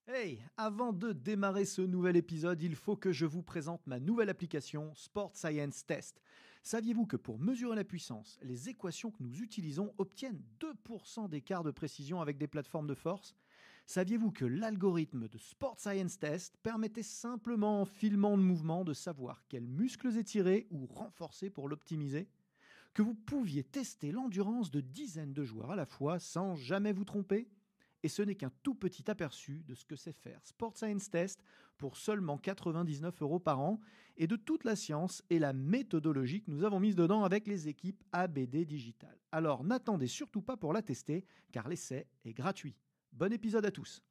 Hey, avant de démarrer ce nouvel épisode, il faut que je vous présente ma nouvelle application Sport Science Test. Saviez-vous que pour mesurer la puissance, les équations que nous utilisons obtiennent 2% d'écart de précision avec des plateformes de force ? Saviez-vous que l'algorithme de Sport Science Test permettait simplement en filmant le mouvement de savoir quels muscles étirer ou renforcer pour l'optimiser ? Que vous pouviez tester l'endurance de dizaines de joueurs à la fois sans jamais vous tromper ? Et ce n'est qu'un tout petit aperçu de ce que c'est faire Sport Science Test pour seulement 99 € par an et de toute la science et la méthodologie que nous avons mise dedans avec les équipes ABD Digital. Alors n'attendez surtout pas pour la tester car l'essai est gratuit. Bon épisode à tous.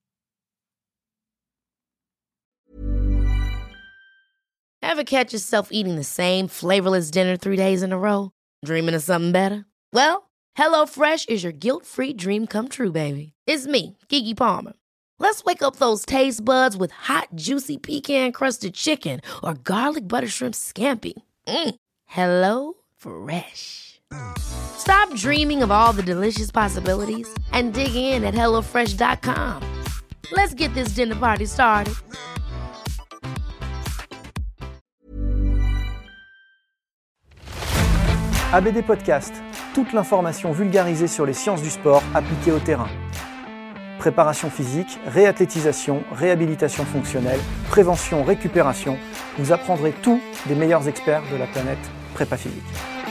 Ever catch yourself eating the same flavorless dinner 3 days in a row? Dreaming of something better? Well, HelloFresh is your guilt-free dream come true, baby. It's me, Keke Palmer. Let's wake up those taste buds with hot, juicy pecan-crusted chicken or garlic butter shrimp scampi. Hello Fresh. Stop dreaming of all the delicious possibilities and dig in at HelloFresh.com. Let's get this dinner party started. ABD Podcast, toute l'information vulgarisée sur les sciences du sport appliquées au terrain. Préparation physique, réathlétisation, réhabilitation fonctionnelle, prévention, récupération. Vous apprendrez tout des meilleurs experts de la planète prépa physique.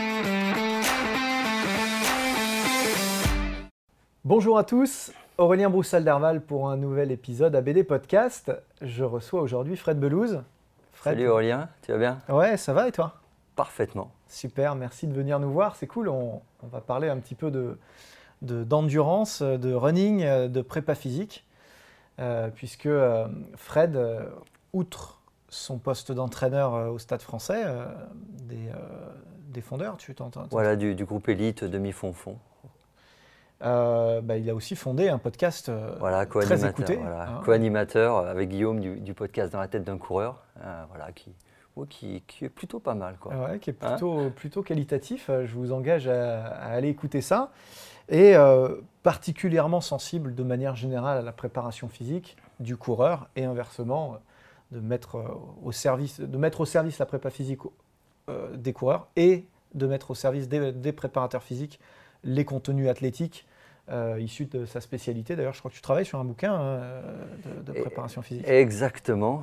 Bonjour à tous, Aurélien Broussal-Derval pour un nouvel épisode ABD Podcast. Je reçois aujourd'hui Fred Belouz. Fred. Salut Aurélien, tu vas bien ? Ouais, ça va et toi ? Parfaitement. Super, merci de venir nous voir, c'est cool. On va parler un petit peu d'endurance, de running, de prépa physique, puisque Fred, outre son poste d'entraîneur au Stade français, des fondeurs, tu t'entends ? Voilà, du groupe élite demi-fond-fond. Il a aussi fondé un podcast très écouté. Voilà, co-animateur avec Guillaume du podcast Dans la tête d'un coureur, qui est plutôt pas mal, quoi. Ouais, qui est plutôt qualitatif. Je vous engage à aller écouter ça. Et particulièrement sensible de manière générale à la préparation physique du coureur et inversement de mettre au service la prépa physique des coureurs et de mettre au service des préparateurs physiques les contenus athlétiques issus de sa spécialité. D'ailleurs, je crois que tu travailles sur un bouquin de préparation physique. Exactement.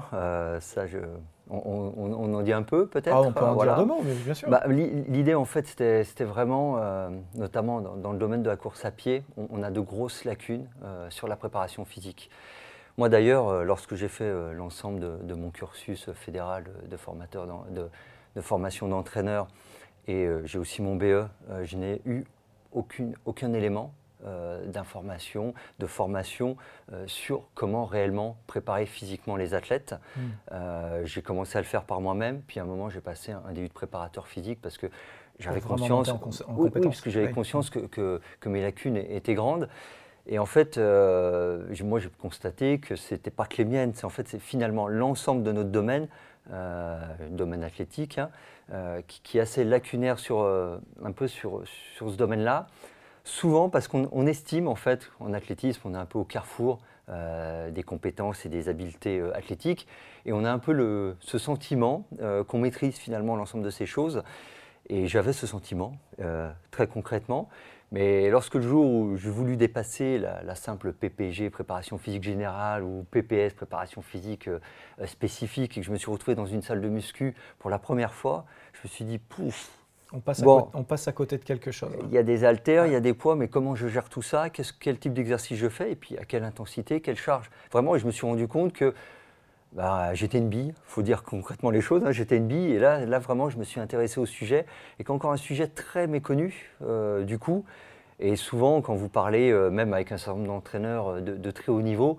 On en dit un peu, peut-être. On peut en dire deux mots, mais bien sûr. L'idée, en fait, c'était vraiment, notamment dans le domaine de la course à pied, on a de grosses lacunes sur la préparation physique. Moi, d'ailleurs, lorsque j'ai fait l'ensemble de mon cursus fédéral de formateur, de formation d'entraîneur, et j'ai aussi mon BE, je n'ai eu aucun élément d'information, de formation sur comment réellement préparer physiquement les athlètes. J'ai commencé à le faire par moi-même, puis à un moment j'ai passé un DU de préparateur physique parce que j'avais conscience, parce que j'avais conscience que mes lacunes étaient grandes. Et en fait, moi j'ai constaté que c'était pas que les miennes, c'est finalement l'ensemble de notre domaine, domaine athlétique, qui est assez lacunaire un peu sur ce domaine-là. Souvent parce qu'on estime, en fait, en athlétisme, on est un peu au carrefour des compétences et des habiletés athlétiques, et on a un peu ce sentiment qu'on maîtrise finalement l'ensemble de ces choses. Et j'avais ce sentiment, très concrètement, mais lorsque le jour où j'ai voulu dépasser la simple PPG, préparation physique générale, ou PPS, préparation physique spécifique, et que je me suis retrouvé dans une salle de muscu pour la première fois, je me suis dit, pouf. On passe à côté de quelque chose. Il y a des haltères, il y a des poids, mais comment je gère tout ça ? Quel type d'exercice je fais ? Et puis à quelle intensité, quelle charge ? Vraiment, je me suis rendu compte que j'étais une bille, il faut dire concrètement les choses, j'étais une bille, et là vraiment je me suis intéressé au sujet, et qu'encore un sujet très méconnu du coup, et souvent quand vous parlez, même avec un certain nombre d'entraîneurs de très haut niveau,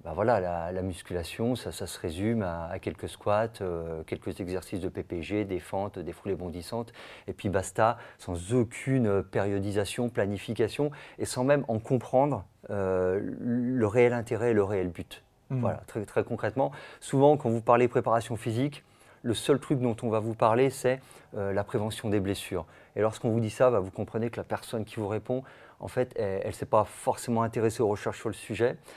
la musculation, ça se résume à quelques squats, quelques exercices de PPG, des fentes, des foulées bondissantes, et puis basta, sans aucune périodisation, planification, et sans même en comprendre le réel intérêt et le réel but. Voilà, très, très concrètement. Souvent, quand vous parlez préparation physique, le seul truc dont on va vous parler, c'est la prévention des blessures. Et lorsqu'on vous dit ça, vous comprenez que la personne qui vous répond, en fait, elle ne s'est pas forcément intéressée aux recherches sur le sujet.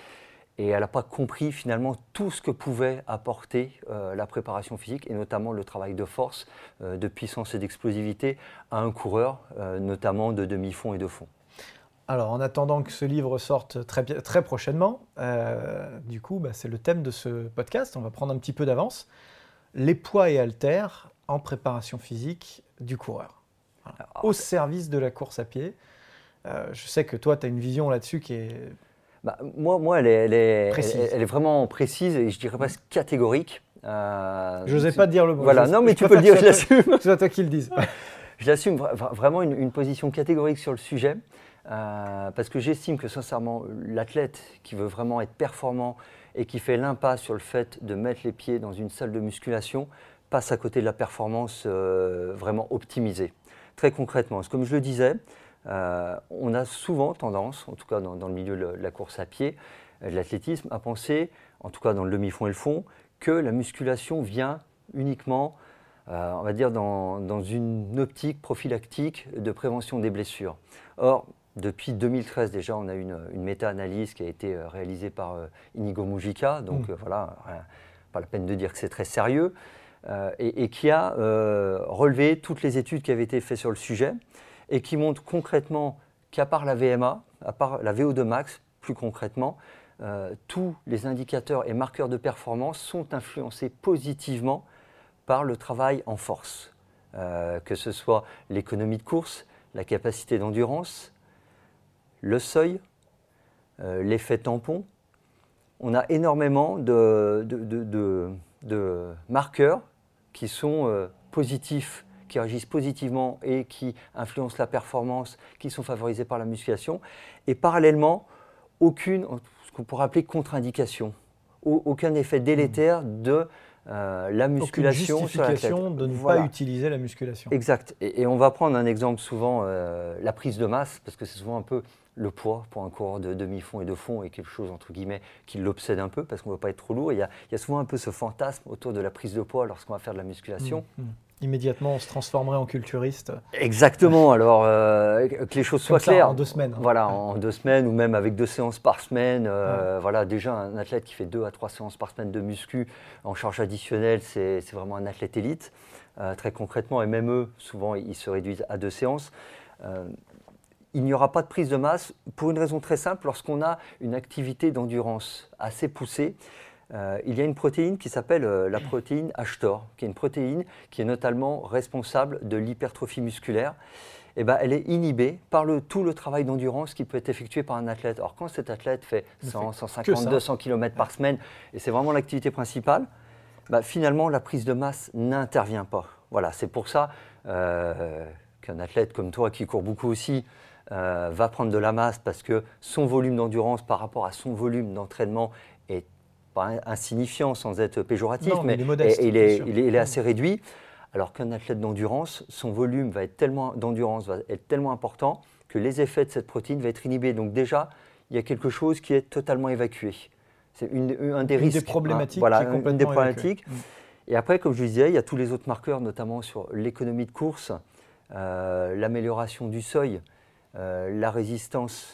Et elle n'a pas compris finalement tout ce que pouvait apporter la préparation physique et notamment le travail de force, de puissance et d'explosivité à un coureur, notamment de demi-fond et de fond. Alors, en attendant que ce livre sorte très prochainement, du coup, c'est le thème de ce podcast. On va prendre un petit peu d'avance. Les poids et haltères en préparation physique du coureur. Voilà. Au service de la course à pied. Je sais que toi, tu as une vision là-dessus qui est... Moi elle est vraiment précise et je dirais presque catégorique. Je n'osais pas te dire le mot. Voilà, non mais tu peux le dire, je l'assume. C'est toi qui le dises. Je l'assume vraiment une position catégorique sur le sujet. Parce que j'estime que sincèrement, l'athlète qui veut vraiment être performant et qui fait l'impasse sur le fait de mettre les pieds dans une salle de musculation passe à côté de la performance vraiment optimisée. Très concrètement, comme je le disais, on a souvent tendance, en tout cas dans le milieu de la course à pied, de l'athlétisme, à penser, en tout cas dans le demi-fond et le fond, que la musculation vient uniquement, on va dire, dans une optique prophylactique de prévention des blessures. Or, depuis 2013 déjà, on a une méta-analyse qui a été réalisée par Inigo Mujica, donc voilà, pas la peine de dire que c'est très sérieux, et qui a relevé toutes les études qui avaient été faites sur le sujet et qui montrent concrètement qu'à part la VMA, à part la VO2 max, plus concrètement, tous les indicateurs et marqueurs de performance sont influencés positivement par le travail en force, que ce soit l'économie de course, la capacité d'endurance, le seuil, l'effet tampon. On a énormément de marqueurs qui sont positifs, qui agissent positivement et qui influencent la performance, qui sont favorisés par la musculation. Et parallèlement, aucune, ce qu'on pourrait appeler contre-indication, aucun effet délétère de la musculation. Aucune justification de ne pas utiliser la musculation. Exact. Et on va prendre un exemple souvent, la prise de masse, parce que c'est souvent un peu le poids pour un coureur de demi-fond et de fond est quelque chose, entre guillemets, qui l'obsède un peu parce qu'on ne veut pas être trop lourd. Il y a souvent un peu ce fantasme autour de la prise de poids lorsqu'on va faire de la musculation. Immédiatement, on se transformerait en culturiste. Exactement. Alors, que les choses soient claires. En 2 semaines. Voilà, en 2 semaines ou même avec 2 séances par semaine. Voilà, déjà, un athlète qui fait 2 à 3 séances par semaine de muscu en charge additionnelle, c'est vraiment un athlète élite. Très concrètement, et même eux, souvent, ils se réduisent à 2 séances. Il n'y aura pas de prise de masse pour une raison très simple. Lorsqu'on a une activité d'endurance assez poussée, il y a une protéine qui s'appelle la protéine mTOR, qui est une protéine qui est notamment responsable de l'hypertrophie musculaire. Et elle est inhibée par tout le travail d'endurance qui peut être effectué par un athlète. Alors quand cet athlète fait 100, 150, 200 km par semaine, et c'est vraiment l'activité principale, finalement la prise de masse n'intervient pas. Voilà, c'est pour ça qu'un athlète comme toi qui court beaucoup aussi, va prendre de la masse parce que son volume d'endurance par rapport à son volume d'entraînement est pas insignifiant sans être péjoratif, mais il est modeste, il est assez réduit. Alors qu'un athlète d'endurance, son volume d'endurance va être tellement important que les effets de cette protéine vont être inhibés. Donc déjà, il y a quelque chose qui est totalement évacué. C'est un des risques. Des problématiques voilà, qui est complètement une des problématiques. évacuée. Et après, comme je le disais, il y a tous les autres marqueurs, notamment sur l'économie de course, l'amélioration du seuil, la résistance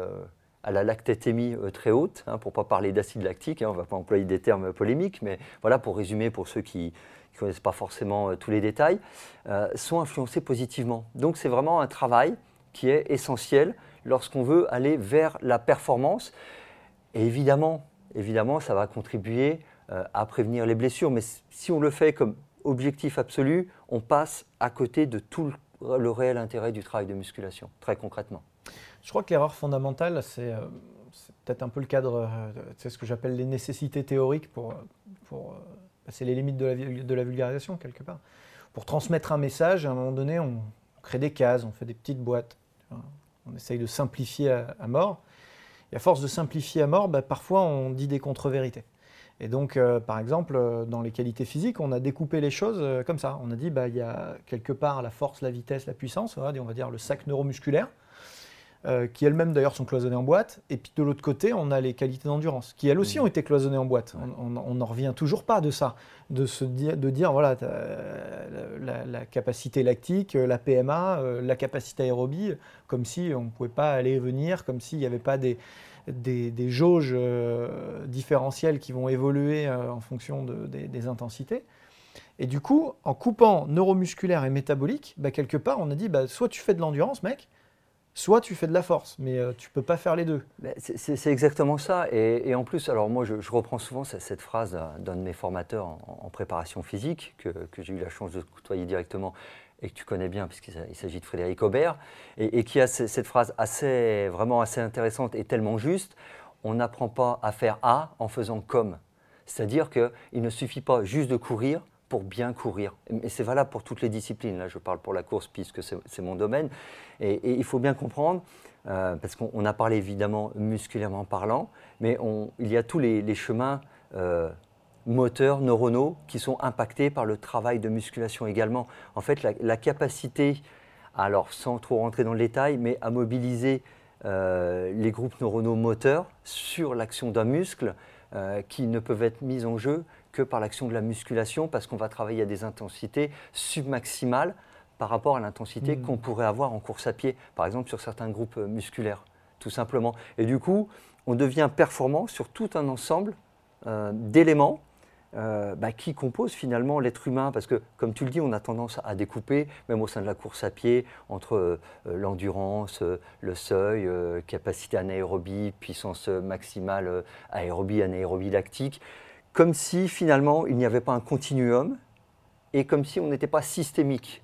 à la lactatémie très haute, pour ne pas parler d'acide lactique, on ne va pas employer des termes polémiques, mais voilà, pour résumer, pour ceux qui ne connaissent pas forcément tous les détails, sont influencés positivement. Donc c'est vraiment un travail qui est essentiel lorsqu'on veut aller vers la performance. Et évidemment, ça va contribuer à prévenir les blessures, mais si on le fait comme objectif absolu, on passe à côté de tout le réel intérêt du travail de musculation, très concrètement. Je crois que l'erreur fondamentale, c'est peut-être un peu le cadre, c'est ce que j'appelle les nécessités théoriques pour c'est les limites de la vulgarisation quelque part. Pour transmettre un message, à un moment donné, on crée des cases, on fait des petites boîtes, on essaye de simplifier à mort. Et à force de simplifier à mort, parfois on dit des contre-vérités. Et donc, par exemple, dans les qualités physiques, on a découpé les choses comme ça. On a dit, il y a quelque part la force, la vitesse, la puissance, on va dire le sac neuromusculaire, qui elles-mêmes d'ailleurs sont cloisonnées en boîte. Et puis de l'autre côté, on a les qualités d'endurance, qui elles aussi ont été cloisonnées en boîte. On n'en revient toujours pas de ça, de dire voilà, la capacité lactique, la PMA, la capacité aérobie, comme si on ne pouvait pas aller et venir, comme s'il n'y avait pas des des jauges différentielles qui vont évoluer en fonction des intensités. Et du coup, en coupant neuromusculaire et métabolique, quelque part, on a dit, soit tu fais de l'endurance, mec, soit tu fais de la force, mais tu ne peux pas faire les deux. C'est exactement ça. Et en plus, alors moi, je reprends souvent cette phrase d'un de mes formateurs en préparation physique, que j'ai eu la chance de côtoyer directement et que tu connais bien, puisqu'il s'agit de Frédéric Aubert, et qui a cette phrase vraiment assez intéressante et tellement juste. On n'apprend pas à faire A en faisant comme. C'est-à-dire qu'il ne suffit pas juste de courir pour bien courir. Et c'est valable pour toutes les disciplines. Là, je parle pour la course puisque c'est mon domaine. Et il faut bien comprendre, parce qu'on a parlé évidemment musculairement parlant, mais il y a tous les chemins moteurs, neuronaux, qui sont impactés par le travail de musculation également. En fait, la capacité, alors sans trop rentrer dans le détail, mais à mobiliser les groupes neuronaux moteurs sur l'action d'un muscle qui ne peuvent être mis en jeu que par l'action de la musculation, parce qu'on va travailler à des intensités submaximales par rapport à l'intensité qu'on pourrait avoir en course à pied, par exemple sur certains groupes musculaires, tout simplement. Et du coup, on devient performant sur tout un ensemble d'éléments qui composent finalement l'être humain, parce que, comme tu le dis, on a tendance à découper, même au sein de la course à pied, entre l'endurance, le seuil, capacité anaérobie, puissance maximale aérobie, anaérobie lactique, comme si finalement il n'y avait pas un continuum et comme si on n'était pas systémique.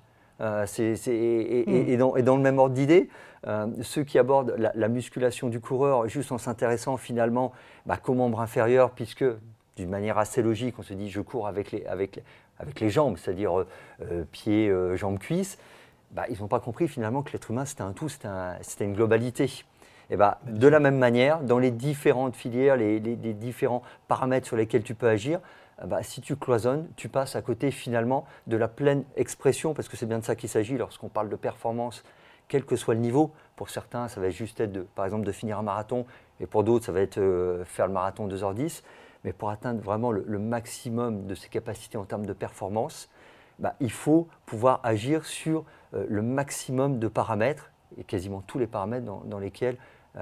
Et dans le même ordre d'idée, ceux qui abordent la musculation du coureur juste en s'intéressant finalement qu'au membre inférieur, puisque d'une manière assez logique, on se dit je cours avec les jambes, c'est-à-dire pieds, jambes, cuisses, ils n'ont pas compris finalement que l'être humain c'était un tout, c'était une globalité. Et de la même manière, dans les différentes filières, les différents paramètres sur lesquels tu peux agir, si tu cloisonnes, tu passes à côté finalement de la pleine expression, parce que c'est bien de ça qu'il s'agit lorsqu'on parle de performance, quel que soit le niveau. Pour certains, ça va juste être par exemple de finir un marathon, et pour d'autres, ça va être faire le marathon 2h10. Mais pour atteindre vraiment le maximum de ses capacités en termes de performance, il faut pouvoir agir sur le maximum de paramètres, et quasiment tous les paramètres dans lesquels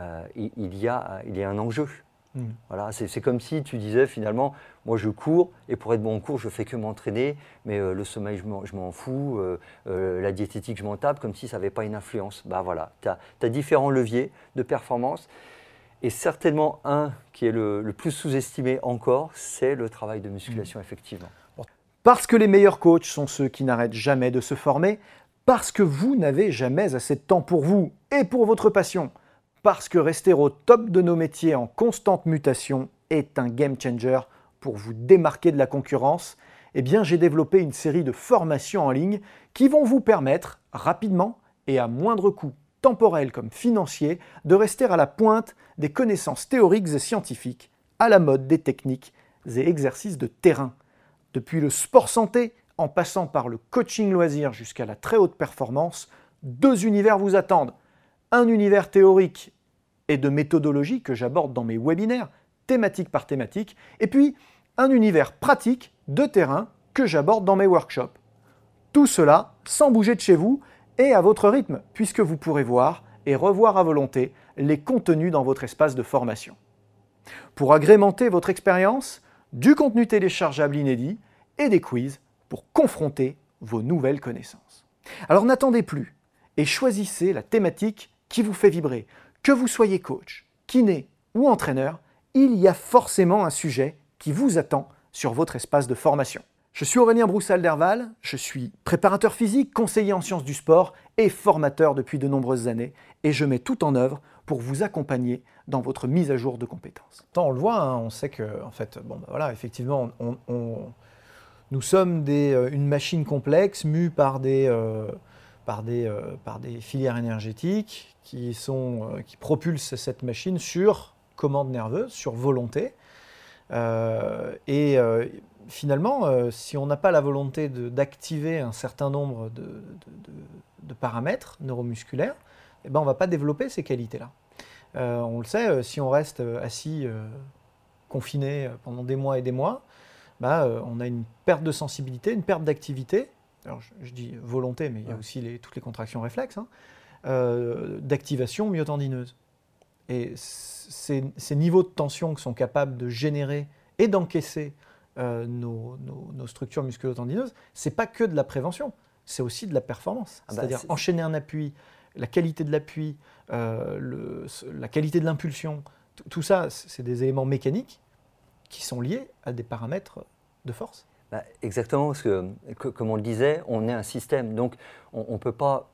il y a un enjeu. Voilà, c'est comme si tu disais finalement, moi je cours et pour être bon en cours, je fais que m'entraîner, mais le sommeil je m'en fous, la diététique je m'en tape, comme si ça n'avait pas une influence. Voilà, tu as différents leviers de performance et certainement un qui est le plus sous-estimé encore, c'est le travail de musculation effectivement. Parce que les meilleurs coachs sont ceux qui n'arrêtent jamais de se former, parce que vous n'avez jamais assez de temps pour vous et pour votre passion. Parce que rester au top de nos métiers en constante mutation est un game changer pour vous démarquer de la concurrence, j'ai développé une série de formations en ligne qui vont vous permettre rapidement et à moindre coût temporel comme financier de rester à la pointe des connaissances théoriques et scientifiques, à la mode des techniques et exercices de terrain. Depuis le sport santé, en passant par le coaching loisir jusqu'à la très haute performance, 2 univers vous attendent. Un univers théorique et de méthodologie que j'aborde dans mes webinaires, thématique par thématique, et puis un univers pratique de terrain que j'aborde dans mes workshops. Tout cela sans bouger de chez vous et à votre rythme, puisque vous pourrez voir et revoir à volonté les contenus dans votre espace de formation. Pour agrémenter votre expérience, du contenu téléchargeable inédit et des quiz pour confronter vos nouvelles connaissances. Alors n'attendez plus et choisissez la thématique qui vous fait vibrer. Que vous soyez coach, kiné ou entraîneur, il y a forcément un sujet qui vous attend sur votre espace de formation. Je suis Aurélien Broussal-Derval, je suis préparateur physique, conseiller en sciences du sport et formateur depuis de nombreuses années et je mets tout en œuvre pour vous accompagner dans votre mise à jour de compétences. On le voit, on sait que, en fait, effectivement, nous sommes une machine complexe mue par des filières énergétiques qui propulsent cette machine sur commande nerveuse, sur volonté. Finalement, si on n'a pas la volonté d'activer un certain nombre de paramètres neuromusculaires, on ne va pas développer ces qualités-là. On le sait, si on reste assis, confiné pendant des mois et des mois, on a une perte de sensibilité, une perte d'activité. Alors je dis volonté, mais il y a aussi toutes les contractions réflexes, d'activation myotendineuse. Et ces niveaux de tension que sont capables de générer et d'encaisser nos structures musculo-tendineuses, ce n'est pas que de la prévention, c'est aussi de la performance. C'est-à-dire enchaîner un appui, la qualité de l'appui, la qualité de l'impulsion, tout ça, c'est des éléments mécaniques qui sont liés à des paramètres de force. Exactement, parce que, comme on le disait, on est un système. Donc, on ne peut pas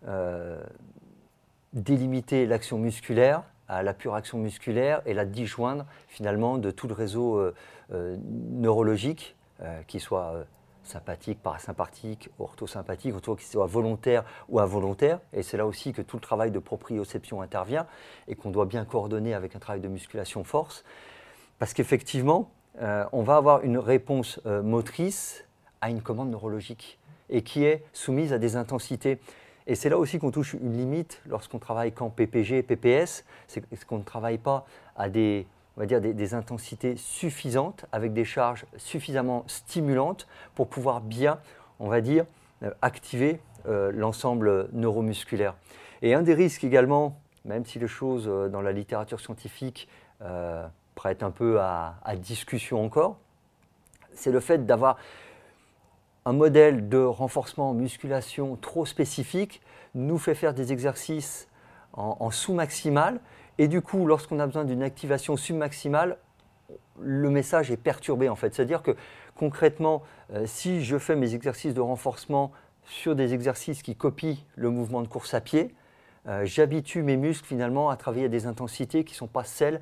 délimiter l'action musculaire à la pure action musculaire et la disjoindre finalement de tout le réseau neurologique, qu'il soit sympathique, parasympathique, orthosympathique, qu'il soit volontaire ou involontaire. Et c'est là aussi que tout le travail de proprioception intervient et qu'on doit bien coordonner avec un travail de musculation-force. Parce qu'effectivement, on va avoir une réponse motrice à une commande neurologique et qui est soumise à des intensités. Et c'est là aussi qu'on touche une limite lorsqu'on travaille qu'en PPG et PPS, c'est qu'on ne travaille pas à des intensités suffisantes, avec des charges suffisamment stimulantes pour pouvoir bien, on va dire, activer l'ensemble neuromusculaire. Et un des risques également, même si les choses dans la littérature scientifique prêtent un peu à discussion encore, c'est le fait d'avoir un modèle de renforcement musculation trop spécifique nous fait faire des exercices en sous-maximal et du coup, lorsqu'on a besoin d'une activation submaximale, le message est perturbé en fait. C'est-à-dire que concrètement, si je fais mes exercices de renforcement sur des exercices qui copient le mouvement de course à pied, j'habitue mes muscles finalement à travailler à des intensités qui ne sont pas celles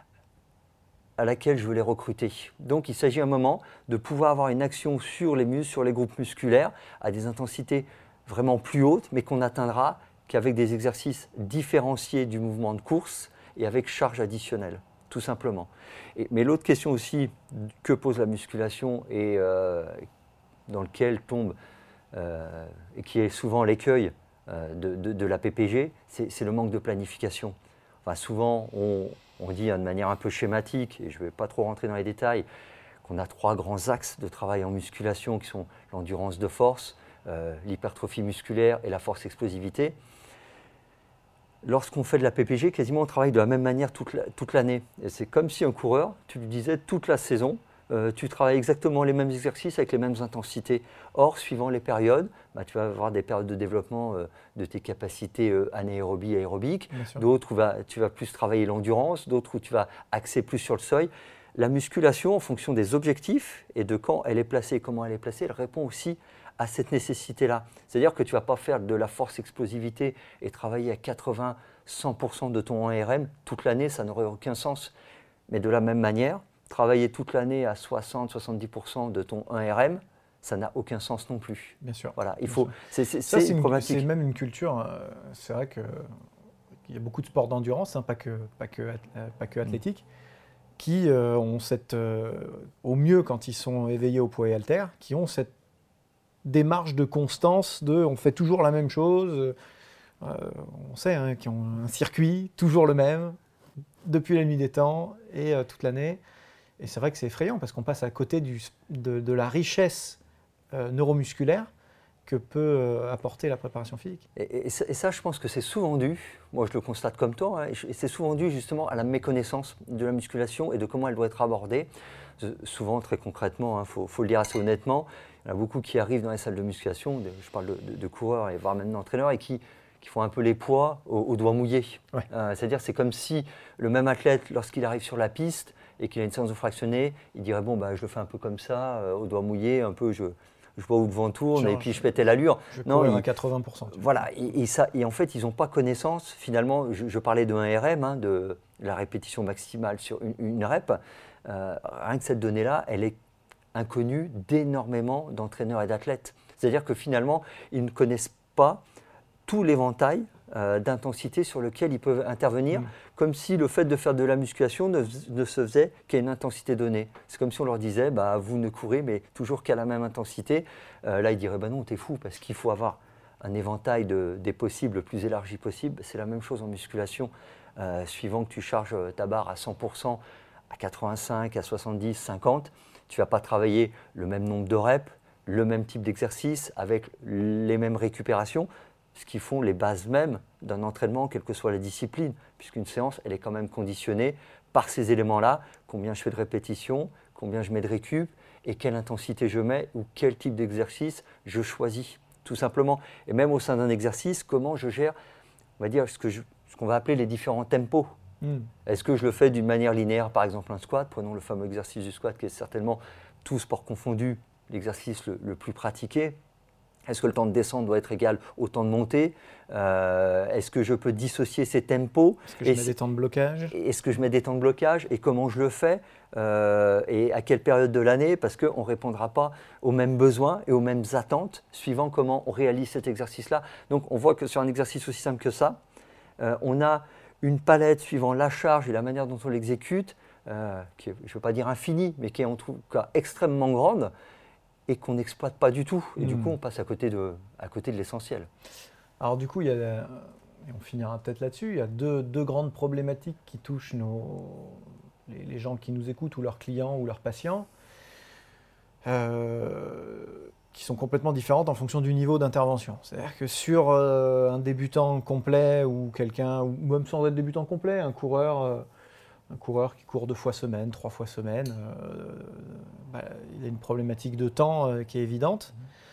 à laquelle je veux les recruter. Donc il s'agit à un moment de pouvoir avoir une action sur les muscles, sur les groupes musculaires, à des intensités vraiment plus hautes, mais qu'on n'atteindra qu'avec des exercices différenciés du mouvement de course et avec charge additionnelle, tout simplement. Mais l'autre question aussi que pose la musculation et dans lequel tombe, et qui est souvent l'écueil de la PPG, c'est le manque de planification. Enfin, souvent, on dit de manière un peu schématique, et je ne vais pas trop rentrer dans les détails, qu'on a 3 grands axes de travail en musculation qui sont l'endurance de force, l'hypertrophie musculaire et la force-explosivité. Lorsqu'on fait de la PPG, quasiment on travaille de la même manière toute l'année. Et c'est comme si un coureur, tu lui disais toute la saison, tu travailles exactement les mêmes exercices avec les mêmes intensités. Or, suivant les périodes, tu vas avoir des périodes de développement de tes capacités anaérobie et aérobiques, d'autres où tu vas plus travailler l'endurance, d'autres où tu vas axer plus sur le seuil. La musculation, en fonction des objectifs et de quand elle est placée et comment elle est placée, elle répond aussi à cette nécessité-là. C'est-à-dire que tu ne vas pas faire de la force-explosivité et travailler à 80-100% de ton 1RM toute l'année, ça n'aurait aucun sens. Mais de la même manière, travailler toute l'année à 60-70% de ton 1RM, ça n'a aucun sens non plus. Bien sûr. Voilà, c'est une problématique. C'est même une culture. C'est vrai qu'il y a beaucoup de sports d'endurance, pas que athlétique, qui ont au mieux quand ils sont éveillés au poids et haltères, qui ont cette démarche de constance, on fait toujours la même chose. On sait qui ont un circuit toujours le même depuis la nuit des temps et toute l'année. Et c'est vrai que c'est effrayant parce qu'on passe à côté de la richesse neuromusculaire que peut apporter la préparation physique. Et ça, je pense que c'est souvent dû, moi je le constate comme toi, et c'est souvent dû justement à la méconnaissance de la musculation et de comment elle doit être abordée. Souvent, très concrètement, faut le dire assez honnêtement, il y en a beaucoup qui arrivent dans les salles de musculation, je parle de coureurs et voire même d'entraîneurs, et qui font un peu les poids aux doigts mouillés. Ouais. C'est-à-dire c'est comme si le même athlète, lorsqu'il arrive sur la piste et qu'il a une séance de fractionné, il dirait je le fais un peu comme ça, aux doigts mouillés, un peu je vois où le vent tourne et puis je pète l'allure. Je cours à 80%. Voilà, et en fait ils n'ont pas connaissance, finalement, je parlais de 1RM, de la répétition maximale sur une rep, rien que cette donnée-là, elle est inconnue d'énormément d'entraîneurs et d'athlètes. C'est-à-dire que finalement, ils ne connaissent pas tout l'éventail d'intensité sur lequel ils peuvent intervenir, comme si le fait de faire de la musculation ne se faisait qu'à une intensité donnée. C'est comme si on leur disait, vous ne courez, mais toujours qu'à la même intensité. Là, ils diraient, non, t'es fou, parce qu'il faut avoir un éventail des possibles le plus élargi possible. C'est la même chose en musculation. Suivant que tu charges ta barre à 100%, à 85, à 70, 50, tu ne vas pas travailler le même nombre de reps, le même type d'exercice, avec les mêmes récupérations. ce qui font les bases mêmes d'un entraînement, quelle que soit la discipline, puisqu'une séance, elle est quand même conditionnée par ces éléments-là, combien je fais de répétitions, combien je mets de récup, et quelle intensité je mets, ou quel type d'exercice je choisis, tout simplement. Et même au sein d'un exercice, comment je gère, on va dire, ce qu'on va appeler les différents tempos. Est-ce que je le fais d'une manière linéaire, par exemple un squat, prenons le fameux exercice du squat qui est certainement, tout sport confondu, l'exercice le plus pratiqué. Est-ce que le temps de descente doit être égal au temps de montée? Est-ce que je peux dissocier ces tempos? Est-ce que je mets des temps de blocage? Est-ce que je mets des temps de blocage? Et comment je le fais? Et à quelle période de l'année? Parce qu'on ne répondra pas aux mêmes besoins et aux mêmes attentes suivant comment on réalise cet exercice-là. Donc on voit que sur un exercice aussi simple que ça, on a une palette suivant la charge et la manière dont on l'exécute, qui est, je ne veux pas dire infinie, mais qui est en tout cas extrêmement grande, et qu'on n'exploite pas du tout. Et du coup, on passe à côté de l'essentiel. Alors du coup, et on finira peut-être là-dessus, il y a deux grandes problématiques qui touchent les gens qui nous écoutent, ou leurs clients, ou leurs patients, qui sont complètement différentes en fonction du niveau d'intervention. C'est-à-dire que sur un débutant complet, ou quelqu'un, ou même sans être débutant complet, un coureur qui court 2 fois semaine, 3 fois semaine, il a une problématique de temps qui est évidente.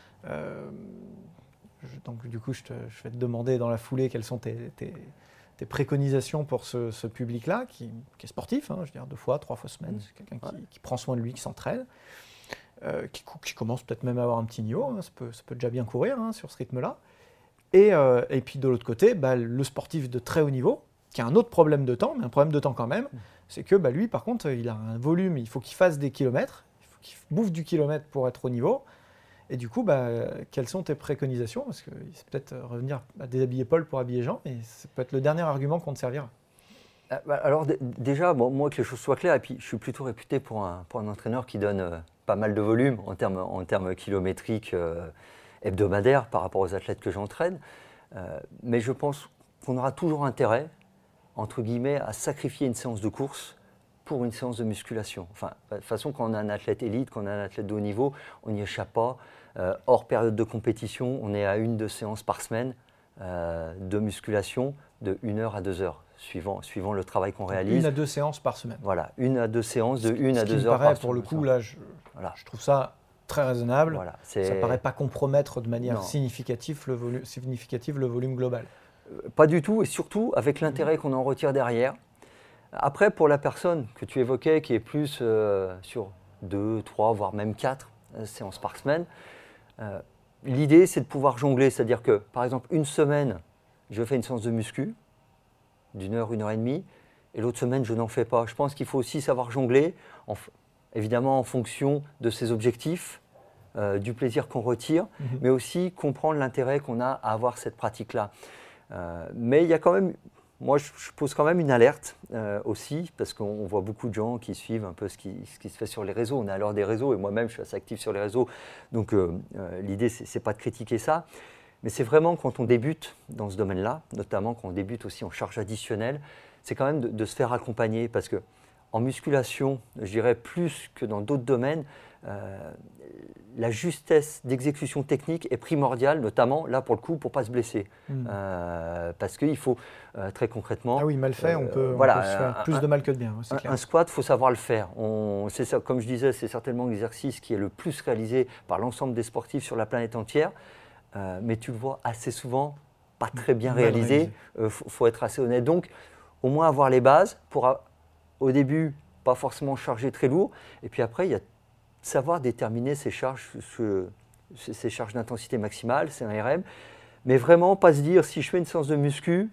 Donc du coup, je vais te demander dans la foulée quelles sont tes préconisations pour ce public-là, qui est sportif, je veux dire 2 fois, 3 fois semaine. C'est quelqu'un qui prend soin de lui, qui s'entraîne, qui commence peut-être même à avoir un petit niveau. Ça peut déjà bien courir sur ce rythme-là. Et puis de l'autre côté, le sportif de très haut niveau, qui a un autre problème de temps, mais un problème de temps quand même, c'est que lui, par contre, il a un volume, il faut qu'il fasse des kilomètres, il faut qu'il bouffe du kilomètre pour être au niveau. Et du coup, quelles sont tes préconisations? Parce que c'est peut-être revenir à déshabiller Paul pour habiller Jean, mais ça peut être le dernier argument qu'on te servira. Alors déjà, moi, que les choses soient claires, et puis je suis plutôt réputé pour un entraîneur qui donne pas mal de volume en termes kilométriques hebdomadaires par rapport aux athlètes que j'entraîne. Mais je pense qu'on aura toujours intérêt, entre guillemets, à sacrifier une séance de course pour une séance de musculation. Enfin, de toute façon, quand on a un athlète élite, quand on a un athlète de haut niveau, on n'y échappe pas. Hors période de compétition, on est à 1-2 séances par semaine de musculation de 1 heure à 2 heures, suivant le travail qu'on réalise. 1 à 2 séances par semaine. Voilà, 1 à 2 séances de 1 à 2 heures par semaine. Ce qui me paraît, pour le coup, là, je trouve ça très raisonnable. Voilà, ça ne paraît pas compromettre de manière significative le volume global. Pas du tout, et surtout avec l'intérêt qu'on en retire derrière. Après, pour la personne que tu évoquais, qui est plus sur 2, 3, voire même 4 séances par semaine, l'idée, c'est de pouvoir jongler. C'est-à-dire que, par exemple, une semaine, je fais une séance de muscu d'1 heure, 1 heure et demie, et l'autre semaine, je n'en fais pas. Je pense qu'il faut aussi savoir jongler, évidemment en fonction de ses objectifs, du plaisir qu'on retire, mais aussi comprendre l'intérêt qu'on a à avoir cette pratique-là. Mais il y a quand même, moi je pose quand même une alerte aussi, parce qu'on voit beaucoup de gens qui suivent un peu ce qui se fait sur les réseaux. On est alors des réseaux, et moi-même je suis assez actif sur les réseaux, donc l'idée c'est pas de critiquer ça, mais c'est vraiment quand on débute dans ce domaine-là, notamment quand on débute aussi en charge additionnelle, c'est quand même de se faire accompagner, parce que en musculation, je dirais plus que dans d'autres domaines, la justesse d'exécution technique est primordiale, notamment là pour le coup pour ne pas se blesser. Parce qu'il faut très concrètement… Ah oui, mal fait, on peut se faire plus de mal que de bien. C'est clair. Un squat, il faut savoir le faire. Comme je disais, c'est certainement l'exercice qui est le plus réalisé par l'ensemble des sportifs sur la planète entière. Mais tu le vois assez souvent, pas très bien réalisé. Faut être assez honnête. Donc, au moins avoir les bases pour, au début, pas forcément charger très lourd. Et puis après, il y a savoir déterminer ses charges d'intensité maximale, c'est un RM, mais vraiment pas se dire si je fais une séance de muscu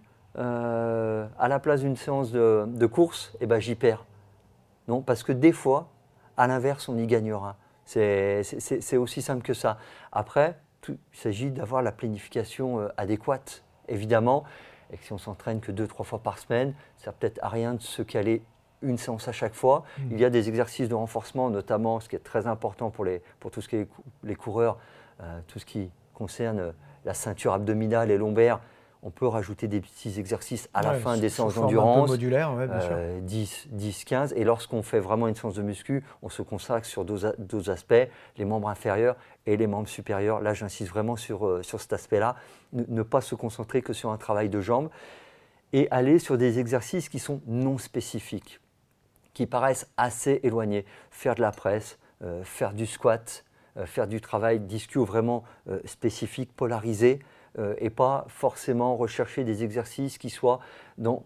à la place d'une séance de course, j'y perds. Non, parce que des fois, à l'inverse, on y gagnera. C'est aussi simple que ça. Après, il s'agit d'avoir la planification adéquate, évidemment, et que si on s'entraîne que 2-3 fois par semaine, ça sert peut-être à rien de se caler une séance à chaque fois. Il y a des exercices de renforcement, notamment ce qui est très important pour tout ce qui est les coureurs, tout ce qui concerne la ceinture abdominale et lombaire. on peut rajouter des petits exercices à la fin des séances Un peu d'endurance, modulaire, bien sûr. 10, 15. Et lorsqu'on fait vraiment une séance de muscu, on se consacre sur deux aspects, les membres inférieurs et les membres supérieurs. Là, j'insiste vraiment sur cet aspect-là. Ne pas se concentrer que sur un travail de jambes et aller sur des exercices qui sont non spécifiques, qui paraissent assez éloignés. Faire de la presse, faire du squat, faire du travail d'ischio vraiment spécifique, polarisé, et pas forcément rechercher des exercices qui soient dans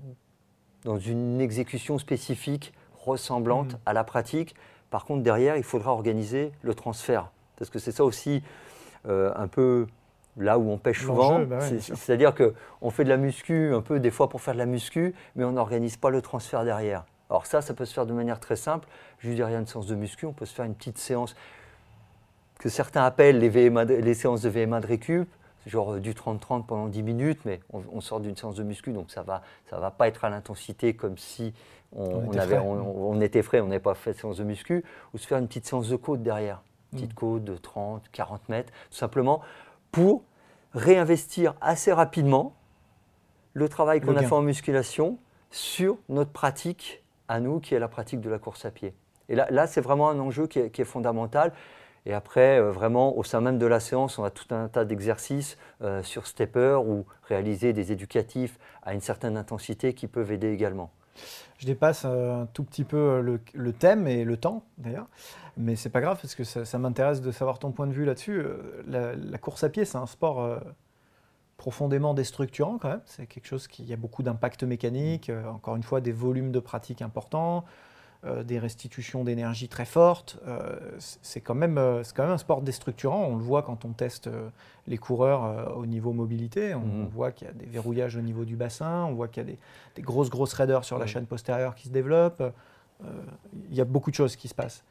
une exécution spécifique ressemblante à la pratique. Par contre, derrière, il faudra organiser le transfert. Parce que c'est ça aussi un peu là où on pêche souvent. C'est-à-dire qu'on fait de la muscu un peu des fois pour faire de la muscu, mais on n'organise pas le transfert derrière. Alors ça peut se faire de manière très simple. Juste derrière une séance de muscu, on peut se faire une petite séance que certains appellent les séances de VMA de récup, genre du 30-30 pendant 10 minutes, mais on sort d'une séance de muscu, donc ça va pas être à l'intensité comme si on était frais, on n'avait pas fait de séance de muscu, ou se faire une petite séance de côte derrière, petite côte de 30, 40 mètres, tout simplement pour réinvestir assez rapidement le travail qu'on a fait en musculation sur notre pratique à nous, qui est la pratique de la course à pied. Et là c'est vraiment un enjeu qui est fondamental. Et après, vraiment, au sein même de la séance, on a tout un tas d'exercices sur stepper ou réaliser des éducatifs à une certaine intensité qui peuvent aider également. Je dépasse un tout petit peu le thème et le temps, d'ailleurs. Mais c'est pas grave, parce que ça m'intéresse de savoir ton point de vue là-dessus. La course à pied, c'est un sport profondément déstructurant, quand même. C'est quelque chose qui a beaucoup d'impact mécanique, encore une fois, des volumes de pratique importants, des restitutions d'énergie très fortes. C'est quand même un sport déstructurant. On le voit quand on teste les coureurs au niveau mobilité. On voit qu'il y a des verrouillages au niveau du bassin, on voit qu'il y a des grosses raideurs sur la chaîne postérieure qui se développent. Il y a beaucoup de choses qui se passent.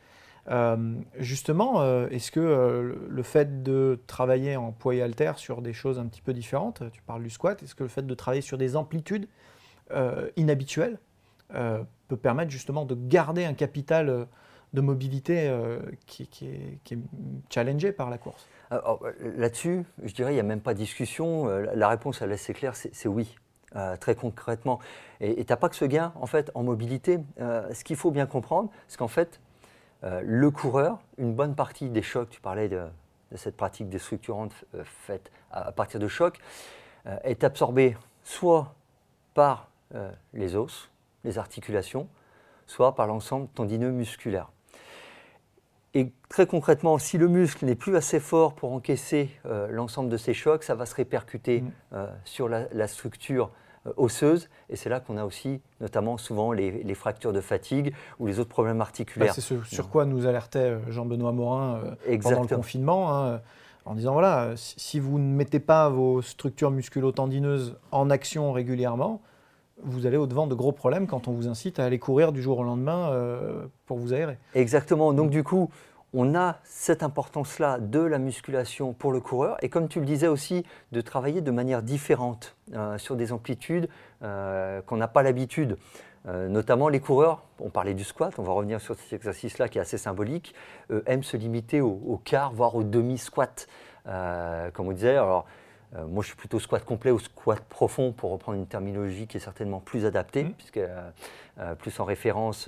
Justement, est-ce que le fait de travailler en poids et haltères sur des choses un petit peu différentes, tu parles du squat, est-ce que le fait de travailler sur des amplitudes inhabituelles peut permettre justement de garder un capital de mobilité qui est challengé par la course? Alors, là-dessus, je dirais, il n'y a même pas de discussion. La réponse, elle est assez claire, c'est oui, très concrètement. Et tu n'as pas que ce gain, en fait, en mobilité. Ce qu'il faut bien comprendre, c'est qu'en fait, le coureur, une bonne partie des chocs, tu parlais de cette pratique déstructurante faite à partir de chocs, est absorbée soit par les os, les articulations, soit par l'ensemble tendineux musculaire. Et très concrètement, si le muscle n'est plus assez fort pour encaisser l'ensemble de ces chocs, ça va se répercuter sur la structure osseuse. Et c'est là qu'on a aussi, notamment souvent, les fractures de fatigue ou les autres problèmes articulaires. C'est sur quoi nous alertait Jean-Benoît Morin pendant le confinement, en disant, voilà, si vous ne mettez pas vos structures musculo-tendineuses en action régulièrement, vous allez au-devant de gros problèmes quand on vous incite à aller courir du jour au lendemain pour vous aérer. Exactement. Donc du coup, on a cette importance-là de la musculation pour le coureur. Et comme tu le disais aussi, de travailler de manière différente sur des amplitudes qu'on n'a pas l'habitude. Notamment les coureurs, on parlait du squat, on va revenir sur cet exercice-là qui est assez symbolique, aiment se limiter au quart, voire au demi-squat. Comme on disait, alors, moi, je suis plutôt squat complet ou squat profond pour reprendre une terminologie qui est certainement plus adaptée, puisque plus en référence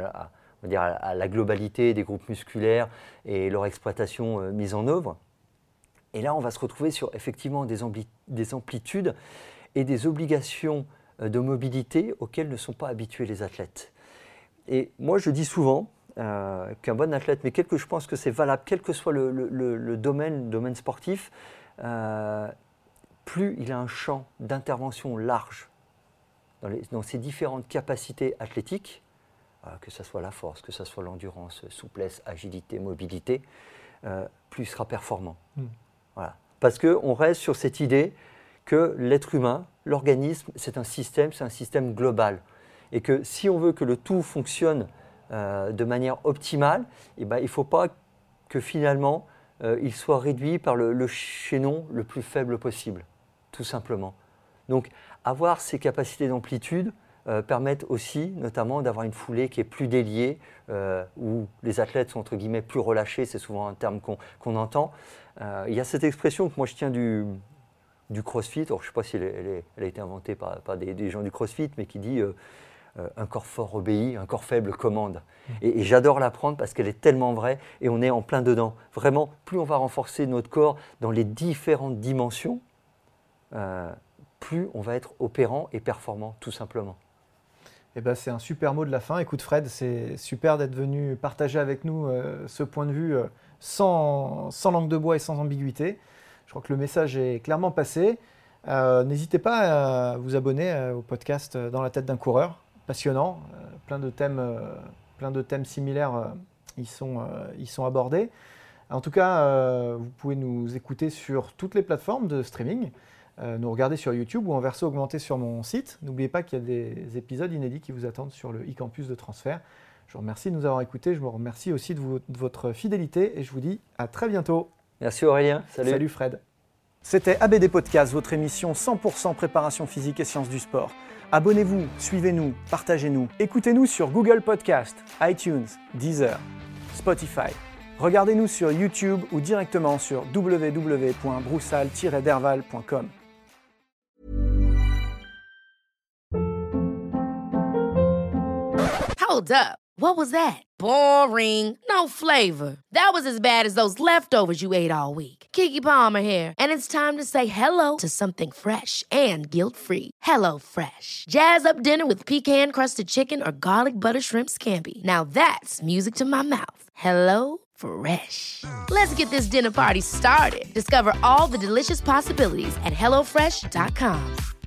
à la globalité des groupes musculaires et leur exploitation mise en œuvre. Et là, on va se retrouver sur effectivement des amplitudes et des obligations de mobilité auxquelles ne sont pas habitués les athlètes. Et moi, je dis souvent qu'un bon athlète, mais je pense que c'est valable, quel que soit le domaine sportif, plus il a un champ d'intervention large dans ses différentes capacités athlétiques, que ce soit la force, que ce soit l'endurance, souplesse, agilité, mobilité, plus il sera performant. Voilà. Parce qu'on reste sur cette idée que l'être humain, l'organisme, c'est un système global. Et que si on veut que le tout fonctionne de manière optimale, il ne faut pas que finalement il soit réduit par le chaînon le plus faible possible, tout simplement. Donc avoir ces capacités d'amplitude permettent aussi notamment d'avoir une foulée qui est plus déliée, où les athlètes sont entre guillemets plus relâchés, c'est souvent un terme qu'on entend. Il y a cette expression que moi je tiens du du CrossFit. Alors, je ne sais pas si elle a été inventée par des gens du CrossFit, mais qui dit un corps fort obéit, un corps faible commande. Et j'adore l'apprendre parce qu'elle est tellement vraie et on est en plein dedans. Vraiment, plus on va renforcer notre corps dans les différentes dimensions, plus on va être opérant et performant, tout simplement. Eh ben, c'est un super mot de la fin. Écoute Fred, c'est super d'être venu partager avec nous ce point de vue sans langue de bois et sans ambiguïté. Je crois que le message est clairement passé. N'hésitez pas à vous abonner au podcast Dans la tête d'un coureur. Passionnant, plein de thèmes similaires y sont abordés. En tout cas, vous pouvez nous écouter sur toutes les plateformes de streaming, nous regarder sur YouTube ou en version augmentée sur mon site. N'oubliez pas qu'il y a des épisodes inédits qui vous attendent sur le e-campus de transfert. Je vous remercie de nous avoir écoutés, je vous remercie aussi de votre fidélité et je vous dis à très bientôt. Merci Aurélien, salut. Salut Fred. C'était ABD Podcast, votre émission 100% préparation physique et sciences du sport. Abonnez-vous, suivez-nous, partagez-nous. Écoutez-nous sur Google Podcast, iTunes, Deezer, Spotify. Regardez-nous sur YouTube ou directement sur www.broussal-derval.com. Hold up. What was that? Boring. No flavor. That was as bad as those leftovers you ate all week. Keke Palmer here, and it's time to say hello to something fresh and guilt-free. Hello Fresh. Jazz up dinner with pecan-crusted chicken or garlic butter shrimp scampi. Now that's music to my mouth. Hello Fresh. Let's get this dinner party started. Discover all the delicious possibilities at HelloFresh.com.